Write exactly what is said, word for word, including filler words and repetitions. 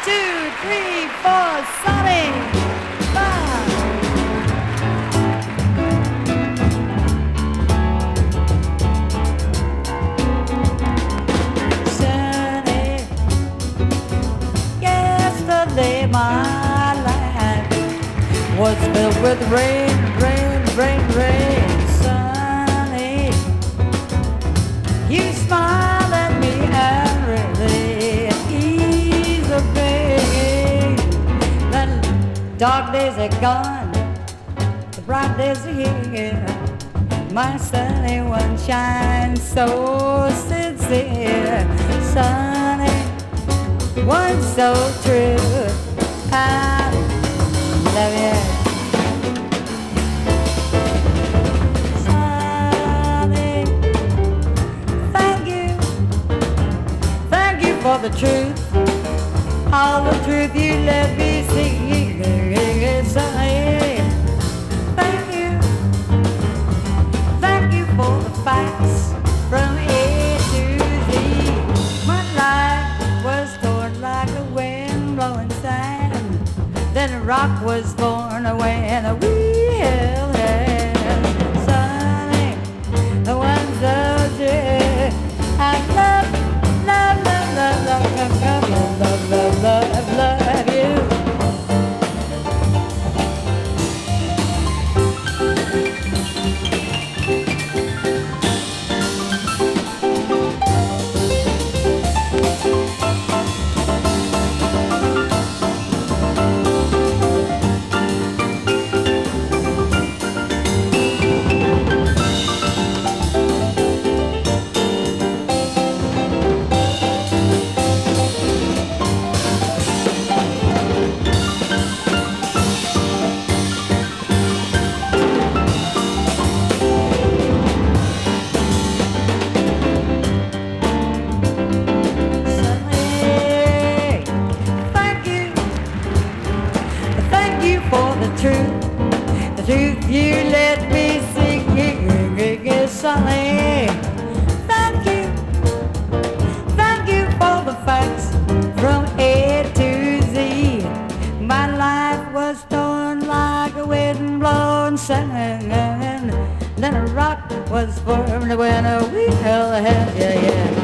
two, three, four, Sonny, five. Sonny, yesterday my life was filled with rain, rain, rain, rain. Sonny, you smile at me and really ease the pain. The dark days are gone, the bright days are here. My sunny one shines so sincere. Sunny one so true. I love you. Sunny, thank you, thank you for the truth, all the truth you let me see. Sunny, thank you, thank you for the facts from A to Z. My life was torn like a wind blowing sand, then a rock was born when we held hands. Sunny, the ones so true. I love, love, love, love, love, love, love, love, love, love you. The truth you let me sing, Sonny. Thank you, thank you for the facts from A to Z. My life was torn like a wind blown sand, then a rock was formed when we held hands. Yeah, yeah.